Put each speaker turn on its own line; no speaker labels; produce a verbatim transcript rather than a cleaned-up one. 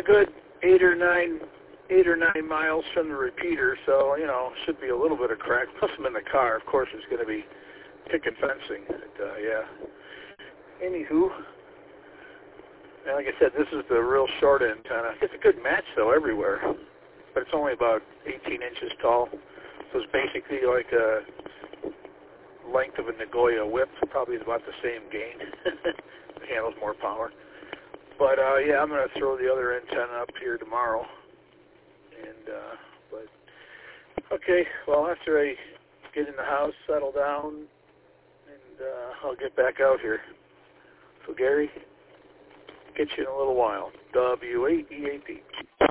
good eight or nine, eight or nine miles from the repeater, so, you know, should be a little bit of crack. Plus I'm in the car. Of course, it's going to be picket fencing. But, uh, yeah. Anywho, and like I said, this is the real short antenna. It's a good match, though, everywhere. But it's only about eighteen inches tall. So it's basically like a length of a Nagoya whip. Probably about the same gain. It handles more power. But, uh, yeah, I'm going to throw the other antenna up here tomorrow. And, uh, but, okay, well, after I get in the house, settle down, and uh, I'll get back out here. So, Gary, get you in a little while. W eight E A P.